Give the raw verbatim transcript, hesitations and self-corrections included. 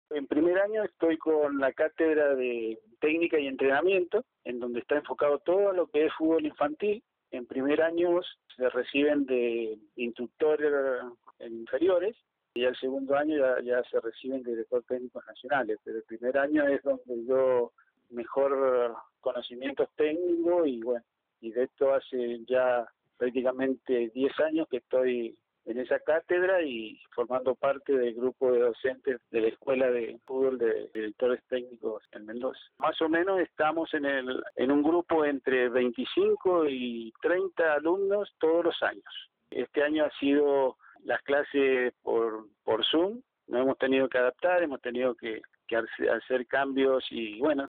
En primer año estoy con la cátedra de técnica y entrenamiento, en donde está enfocado todo lo que es fútbol infantil. En primer año se reciben de instructores en inferiores y al segundo año ya, ya se reciben de director técnicos nacionales, pero el primer año es donde yo mejor conocimientos técnicos y bueno, y de esto hace ya prácticamente diez años que estoy en esa cátedra y formando parte del grupo de docentes de la Escuela de Fútbol de Directores Técnicos en Mendoza. Más o menos estamos en el en un grupo entre veinticinco y treinta alumnos todos los años. Este año ha sido las clases por, por Zoom, nos hemos tenido que adaptar, hemos tenido que, que hacer cambios y bueno,